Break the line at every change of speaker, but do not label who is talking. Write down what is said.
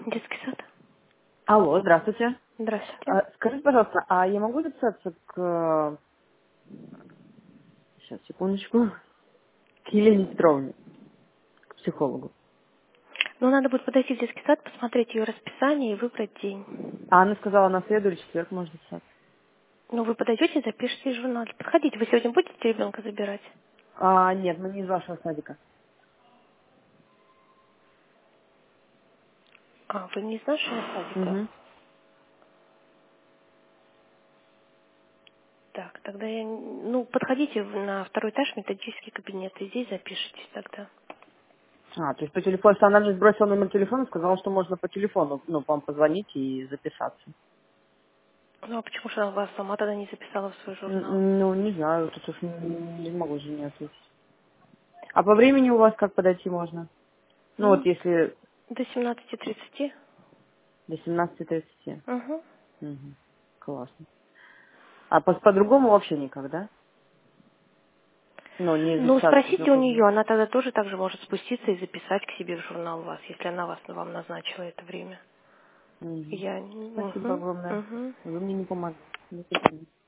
Детский сад.
Алло, здравствуйте.
Здравствуйте.
Скажите, пожалуйста, а я могу записаться сейчас, секундочку, к Елене Петровне, к психологу?
Ну, надо будет подойти в детский сад, посмотреть ее расписание и выбрать день.
А она сказала, на среду или четверг можно записаться.
Ну, вы подойдете и запишите в журнале. Подходите, вы сегодня будете ребенка забирать?
Нет, мы не из вашего садика.
А, вы не из нашего садика?
Угу.
Так, тогда я... Ну, подходите на второй этаж, методический кабинет, и здесь запишитесь тогда.
То есть по телефону, что она мне сбросила номер телефона, сказала, что можно по телефону, вам позвонить и записаться.
Ну, а почему же она вас сама тогда не записала в свой журнал?
Ну, не знаю, тут уж не могу же не ответить. А по времени у вас как подойти можно? Ну, вот
Ну,
если
до 17:30.
до 17:30.
Угу.
Угу. Классно. А по-другому вообще никак, да? Ну, не
Ну,
записаться
спросите у
свободно.
нее, она тогда тоже так же может спуститься и записать к себе в журнал вас, если она вам назначила это время.
Мгм.
Я...
Спасибо
Угу,
огромное.
угу.
Вы мне не помогли. До свидания.